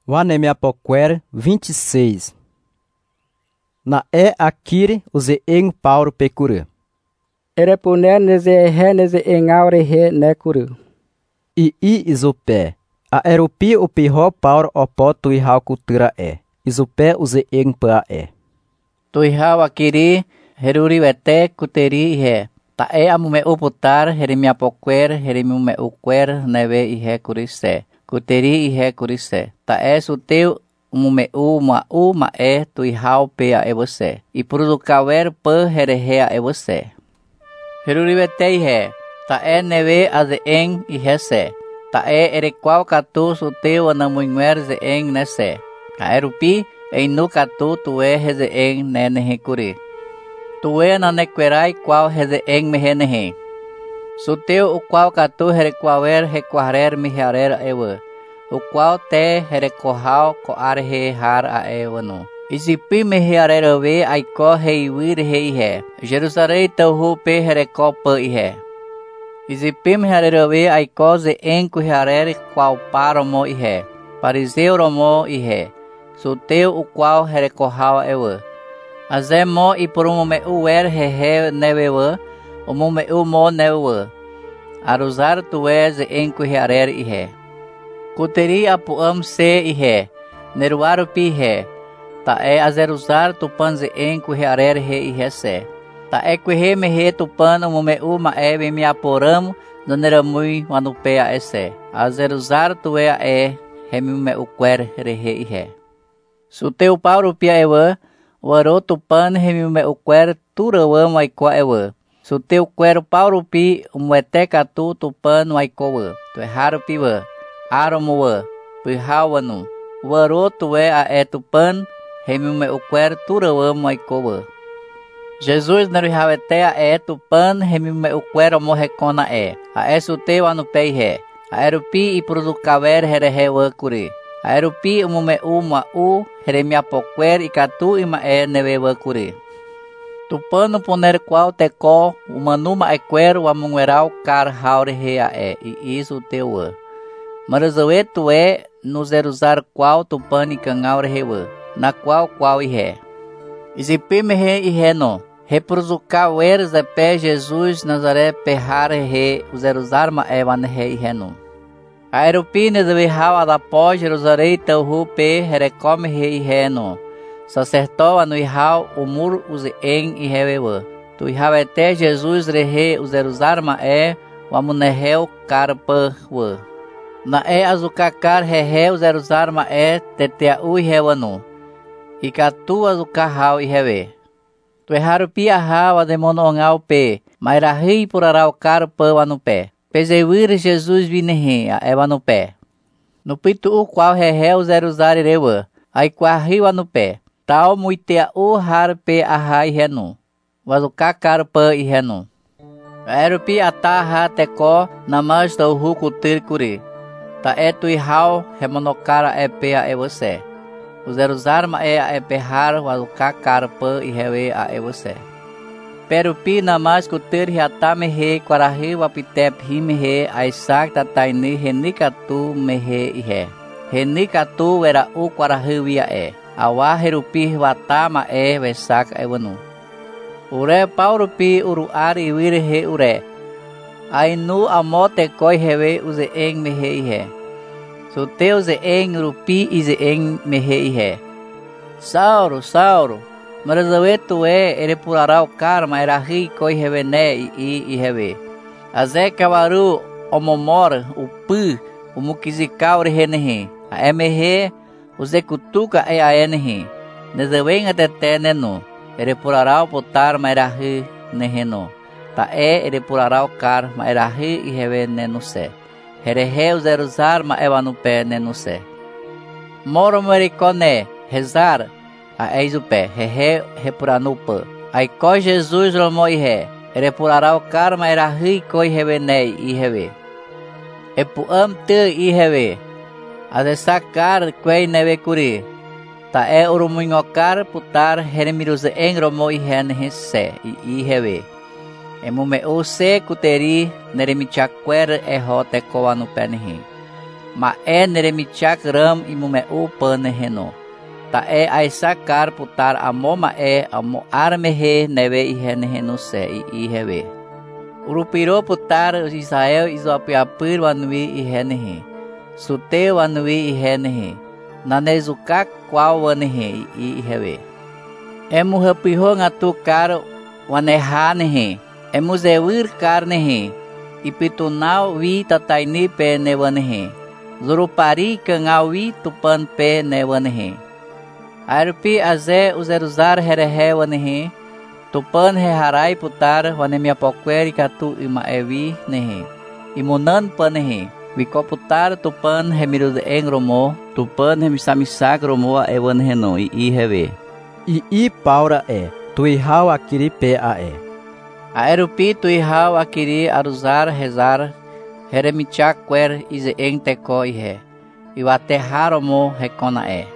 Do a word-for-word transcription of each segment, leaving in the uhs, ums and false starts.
Wanemiapoquer vinte e seis. Na é akire use eng Paulo pecuru. Erepune neze he neze engaure he nekuru. I i isopé. A erupi o piho Paulo opo tuihau cultura é. Isopé use eng pa é. Tuihau akiri heruri vete kuteri ihe. Ta e amume uputar herimiapoquer herimiume uquer neve ihe kurise. Kuteri ihe kurise. Ta e suteu umume u ma u ma e tuihau pea e você. E producaver pa herehea e você. Herurivete ihe. Ta e neve aze eng ihe se. Ta e erequal katu suteu anamuinguer ze eng nese. Ka erupi e nu katu tue heze eng nenehe kuri. Tue nanequerai qual heze eng mehenehe. Suteu o qual katu herequaver requarer miharer ewe. O qual te herecohau coar he har a evano. Isipi mehiarerove aiko heiwir heihe. Jerusalém tauhu pe herecopa ihe. Isipi mehiarerove aiko ze en kuhiarer qual paromo ihe. Pariseu romo ihe. Suteu o qual herecohau ewe. Azemo e por um me uer hehe nevewe. O me umo nevewe. Aruzar tu és en kuhiarer ihe. Kuteri apuam se ihe, neruaru pihe, ta e azeruzar tupanze en kuhiarer he ihe se. Ta e kuhe mehe tupan umume uma e me aporam, doneramui manupea esse. Azeruzar tuea e, hemiume uquer rehe ihe. Suteu pauro pia ewa, waro tupan hemiume uquer turawa maikwa ewa. Suteu quero pauro pi umuete katu tupan maikowa, tueharu piwa. Aromoa, pihawanu, waro tue a etupan, hemiume uquer turawa maikowa. Jesus neruhavete a etupan, hemiume uquer omohecona e, a esuteu anupeihe, a erupi e producaver herehewa kuri, a erupi umume uma u, heremiapoquer e catu ima e nevewa kuri. Tupano poner qual teco, umanuma equer o amungueral car haure hea e, e isu teua. Marazoe tu é nos erusar qual tupani cangaur rewa, na qual qual ihe. Isipime he ihe no, reprozucar o eres a pé Jesus Nazaré perrar he, os erusar ma evan he ihe no. Aeropine de vihau adapó Jerusalém teu rupe herecome he ihe no. Sacertou anuihau o mur os en ihewewa. Tu ihavete Jesus rehe os erusar ma e, o amuneheu carpa wa. Na e azucacar rehe os erusar ma e tetea ui hewanu. E catu azucahau e hewe. Tu erraru pia hau a demonongau pe, mairahi por arau carpa anu pé. Pezewir Jesus vinehe a eva no pé. No pitu u qual rehe os erusar rewa, ai quarriu anu pé. Tal muitea u har pe ahai renu. Wazucacar pa e renu. Aerupi ataha teco namas do rucutir curi. Ta e tuihau remonokara e pea e você. Os erusarma e a e perrar wazucacar pa e rewe a e você. Perupi namas cutir riatame he quarahi wapitep hime he aisak tataini renicatu mehe e re. Renicatu era u quarahi via e. Awa herupi watama e vesak evanu. Ure paurupi uruari wire he ure. Ainu amote koi hewe uze eng mehe ihe. Suteu ze eng rupi ize eng mehe ihe. Sauro, Sauro. Marazawe tu e ere purarau karma erahi koi hewe ne i i hewe. Aze kavaru omomor upu umukizikau rehenehe. A emehe Use kutuka e a enhi, nezewenga tete nenu, ere purarau putar mairahi neheno, ta e ere purarau kar mairahi e hewe nenu se, herehe uzeruzar ma evanupe nenu se. Moro mericone, rezar, a eizupe, hehe repuranupa, aiko Jesus romo ihe, ere purarau kar mairahi koi hewe nei i hewe. Epuam te i hewe. Adesacar quei neve curi. Ta e urumunhokar putar heremiruze engromo i hen se i hewe. Emume o se kuteri neremichaquer e hote coa no penhi. ma e neremichak ram imumeu pan neheno. Ta e aisakar putar amo ma e amo armehe neve ihe neheno se i iheve. Urupiro putar Israel izoapiapir wanui ihe nehe. Sute wanui ihe nehe. Nanezukak kwal wanehe i iheve. Emu hapiho ngatukar waneha nehe. Emu zewir kar nehe. Ipitunau wi tataini pe nevanehe. Zurupari kangau wi tupan pe nevanehe. Arpi aze uzeruzar herehe wanehe. Tupan he harai putar wanemia pokweri katu ima ewi nehe. Imunan panehe. Wiko putar tupan he mirude eng romo. Tupan he misamisak romo a ewan heno i iheve. I i paura e. Tuihau akiri pe a e. Aerupi tuihau akiri aruzar rezar. Heremichak kwer ize eng teko ihe. Iwateha romo hekona e.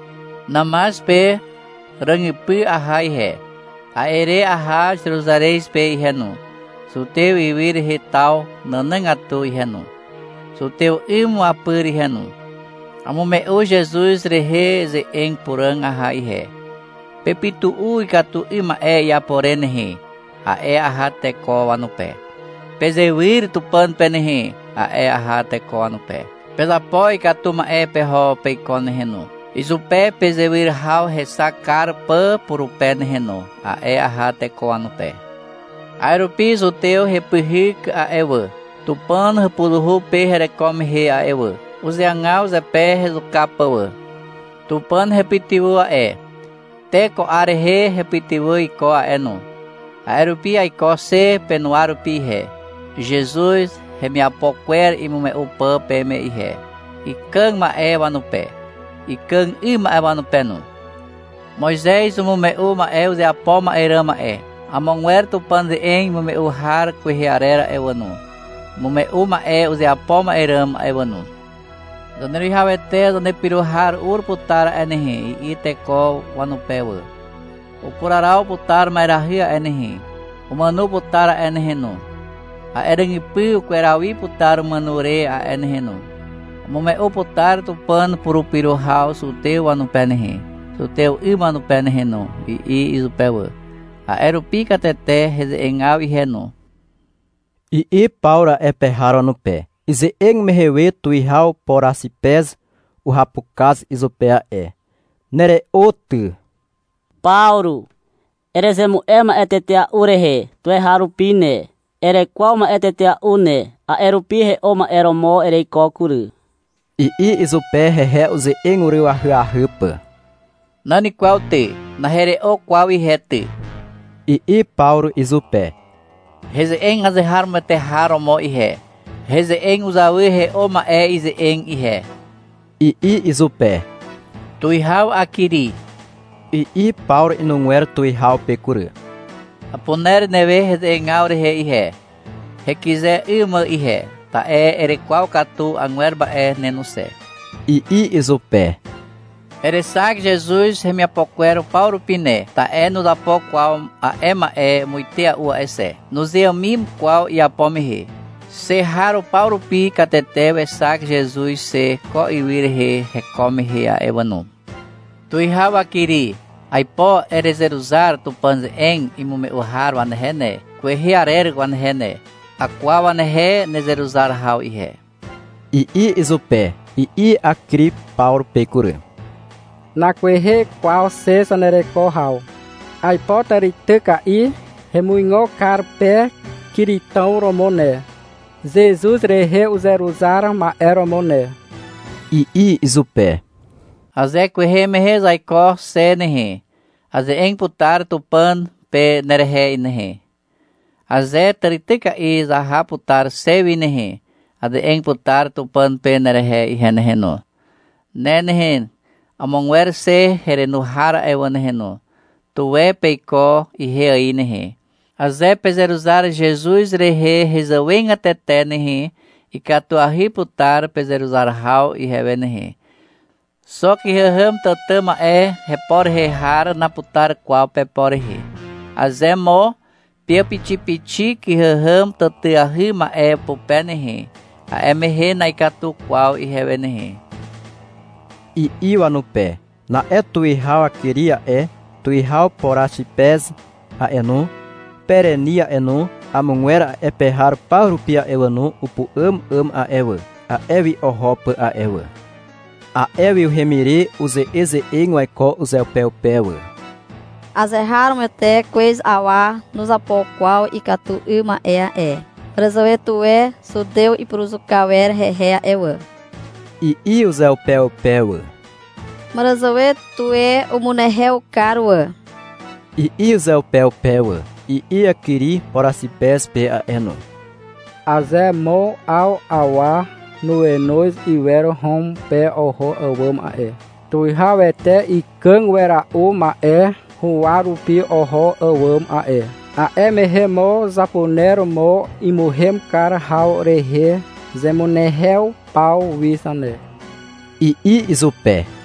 Namas pe rangipi aha ihe. Aere aha Jerusareis pe ihenu. Suteu iwir hitau nanangatu ihenu. Suteu imu apur ihenu. Amumeu Jesus rehe ze eng purang aha ihe. Pepitu u ikatu ima e yaporenehe. A e aha teko wanupe. Pezewir tupan penehe. A e aha teko wanupe. Pezapo ikatu ma e peho peikonehenu. Izupe pezewir hau resakar pa purupe neheno. A e aha teko anupe. Airupi zuteu repihik a ewa. Tupan repuluhu pe herecome he a ewa. Uzeangau zepe rezukapawa. Tupan repitivu a e. Teko arehe repitivu iko a eno. Airupi a iko se penuarupi he. Jesus remiapoquer imume upa pe me ihe. Ikang ma e wanupe. Ikang ima ewa penu. Moisés umumeu ma e uze apo ma erama e. Amongwer tupan de eng mumeu har kuhiarera ewanu. Mumeu ma e uze apo ma erama ewanu. Doneri havete donde piruhar ur putar enehi i teko wanupewa. Upurarau putar mairahia enehi. Umanu putar enehenu. A erengipi ukwerawi putar manure a enehenu. Mumeu putar tupan purupiru hau suteu anu penehe. Suteu ima no penehe no. I i izupewa. A erupi katete heze engau iheno. I i paura e perharo no pé. Ize eng mehewe tuihau poracipes o rapucas isopea e. Nere otu. Pauro. Erezemu ema etetea urehe. Tue harupine. Ere qualma etetea une. A erupihe oma eromo ere kokuru. I i isopé hehe uze eng uriu ahua hupa. Nani qual te. Na here o qual i hete. I i Pauro isopé. Heze eng haze harma te haromo ihe. Heze eng uzawe he oma e ize eng ihe. I i isopé. Tuihau akiri. I i Pauro inunguer tuihau pecuru. Aponer neve heze engaure he ihe. He quiser ima ihe. Ta e ere qual katu anguerba e nenuse. I i isopé. Ere sag Jesus remiapoquero Pauro pine. Ta e no da po qual a ema e muitea ua esse. Nos eamim qual e apomehe. Se raro Pauro pi cateteu e sag Jesus se co iwir he recome he a evanu. Tuihau akiri. Aipo ere zeruzar tu panze eng imume uhar wan hene. Kwe hiarer wan hene. A qual wan he ne zeruzar hau ihe. I i isopé. I i akri Pauro pecuru. Na kwehe qual se sanereko hau. Aipo tarituka i remuingo carpe kiritão romone. Jesus rehe uzeruzar ma eromone. I i isopé. Aze kwehe mehe zaiko se nehe. Aze eng putar tupan pe nerehe inehe. Aze tarituka i zaha putar sevi nehe. Aze eng putar tupan pe nerehe ihenehe no. Nenehe. Amongwer se herenuhara ewaneheno. Tuwe peiko ihe ainehe. Aze pezeruzar Jesus rehe rezawenga tetenehe. Ikatuahi putar pezeruzar hau ihevenehe. Só que reham tatama e repor rehar na putar qual peporehe. Aze mo pia piti piti que reham tatahi ma e pupenehe. A'e mehe naikatu qual ihevenehe. E iwa no pé. Na é tuihau queria é, tuihau poracipés a enu, perenia enu, a munguera é perrar paurupia evanu, upu am am a ewa, a evi ohopa a ewa. A evi o remiri, use eze enguaico, use o peu pewa. Azerraram até cois awa, nos apó qual e catu uma ea é. Resolve tu é, sudeu e pruso cauer rerea ewa. E i use o peu pewa. Marazoe tu é o munerreu carua. E i use o peu pewa. E i aquiri poracipés pe a eno. Azé mo ao awa, no enois e vero hom pe oho awam a e. Tui hawete e kangwera uma e, huaru pi oho awam a e. A e mehemo zaponero mo e muhem cara hau rehe, zemunerreu pau visane. E i isupé.